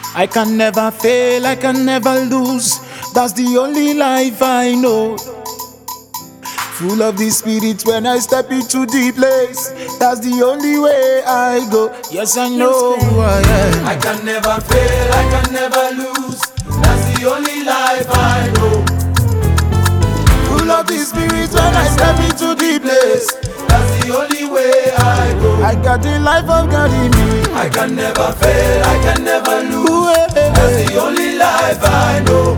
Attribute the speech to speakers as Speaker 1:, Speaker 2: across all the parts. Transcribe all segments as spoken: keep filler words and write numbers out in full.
Speaker 1: I can never fail, I can never lose. That's the only life I know. Full of the spirit when I step into the place. That's the only way I go. Yes, I know who I am.
Speaker 2: I can never fail, I can never lose. That's the only life I know.
Speaker 1: Full of the spirit when I step into the place.
Speaker 2: That's the only way I go.
Speaker 1: I got the life of God in me.
Speaker 2: I can never fail, I can never lose. That's the only life I know.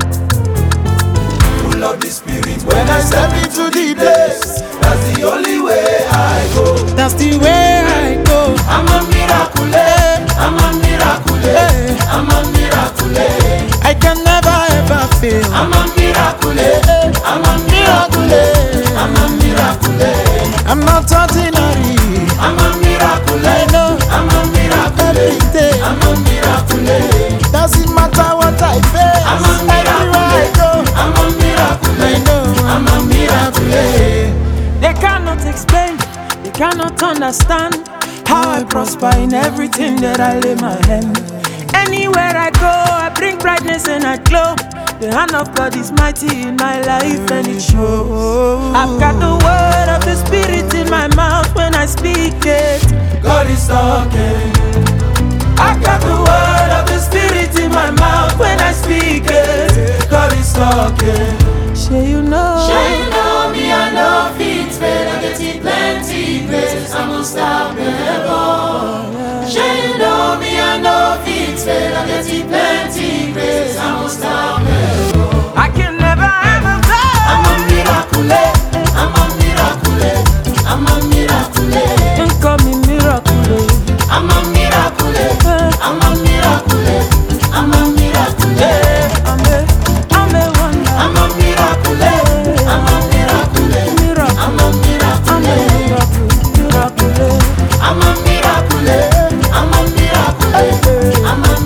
Speaker 2: Full of the spirit when I step into the place. That's the only way I go.
Speaker 1: That's the way I go.
Speaker 2: I'm a miracle, I'm a miracle, I'm a miracle.
Speaker 1: I can never ever fail.
Speaker 2: I'm a miracle, I'm a miracle, I'm a miracle.
Speaker 1: I'm not ordinary.
Speaker 2: I'm a miracle,
Speaker 1: I know.
Speaker 2: I'm a miracle,
Speaker 1: Every day.
Speaker 2: I'm a miracle.
Speaker 1: Doesn't matter what I face.
Speaker 2: I'm a
Speaker 1: Everywhere I
Speaker 2: miracle,
Speaker 1: go.
Speaker 2: I'm a miracle,
Speaker 1: I know.
Speaker 2: I'm a miracle.
Speaker 3: They cannot explain, they cannot understand how I prosper in everything that I lay my hand. Anywhere I go, I bring brightness and I glow. The hand of God is mighty in my life and it shows. I've got the word of the Spirit in my mouth when I speak it.
Speaker 2: God is talking. I've got the word of the Spirit in my mouth when I speak it. God is talking.
Speaker 3: Sure you know.
Speaker 2: Sure you know me, I know fit, but I get it plenty grace. I'm unstoppable. Sure you know me, I know fit, but I get it plenty grace. I'm unstoppable.
Speaker 3: I can never ever fail.
Speaker 2: I'm a miracle, I'm a miracle, I'm a miracle.
Speaker 3: Don't call me miracle.
Speaker 2: I'm a miracle, I'm a miracle, I'm a miracle.
Speaker 3: I'm a, I'm a wonder.
Speaker 2: I'm a miracle, I'm a miracle,
Speaker 3: Miracle.
Speaker 2: I'm a miracle.
Speaker 3: I'm a miracle, miracle.
Speaker 2: I'm a miracle, I'm a miracle, I'm a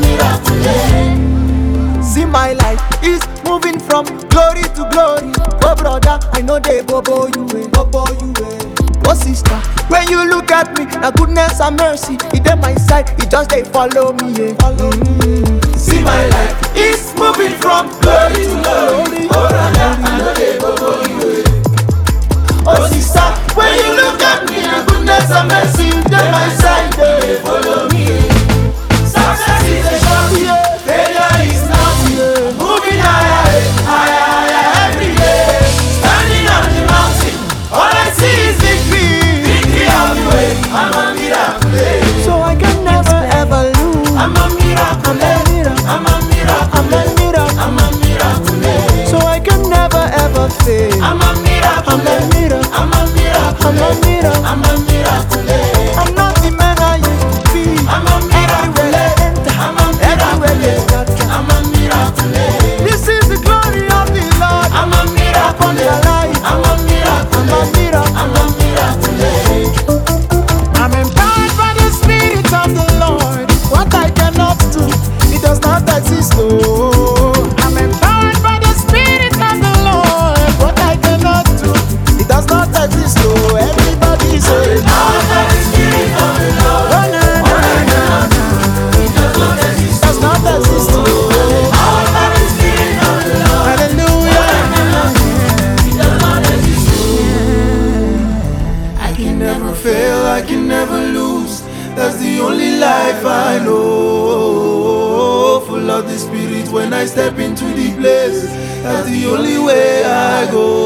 Speaker 2: miracle.
Speaker 4: See my life is moving from glory to glory. Oh brother, I know they bobo you way, bobo you way. Oh sister, when you look at me, na goodness and mercy, it on my side, it just they follow me, yeah. Follow me.
Speaker 2: See my life is moving from glory to glory. Oh brother, I know they bobo you. Oh sister, when you look at me, na goodness and mercy, it on my side, they follow me. Success is a shot, failure is nothing. Moving higher, higher, higher every day. Standing on the mountain, all I see is victory. Victory all the way. I'm a miracle.
Speaker 4: So I can never ever lose.
Speaker 2: I'm a miracle.
Speaker 4: I'm a miracle.
Speaker 2: I'm a miracle.
Speaker 4: I'm a miracle.
Speaker 2: I'm a miracle.
Speaker 4: So I can never ever fail.
Speaker 2: I'm a miracle.
Speaker 4: I'm a miracle.
Speaker 2: I'm a miracle.
Speaker 4: I'm a miracle.
Speaker 2: I'm a miracle.
Speaker 4: I'm not the man I used to be.
Speaker 2: I'm a miracle.
Speaker 4: Everywhere I enter,
Speaker 2: I'm a
Speaker 4: everywhere they
Speaker 2: miracle.
Speaker 4: scatter.
Speaker 2: I'm a miracle.
Speaker 4: This is the glory of the Lord.
Speaker 2: I'm a miracle.
Speaker 4: Upon their life.
Speaker 2: I'm a miracle.
Speaker 4: I'm a miracle.
Speaker 2: I'm a miracle.
Speaker 1: I'm empowered by the Spirit of the Lord. What I cannot do, it does not exist. Oh, I'm empowered by the Spirit of the Lord. What I cannot do, it does not exist. Oh, everybody say,
Speaker 2: All that is spirit of the Lord.
Speaker 1: oh, no, no, no, no,
Speaker 2: It does not exist.
Speaker 1: does not exist. Oh,
Speaker 2: All that is spirit of the Lord.
Speaker 1: hallelujah.
Speaker 2: It does not exist. I can never fail, I can never lose. That's the only life I know. Full of the spirit when I step into the place. That's the only way I go.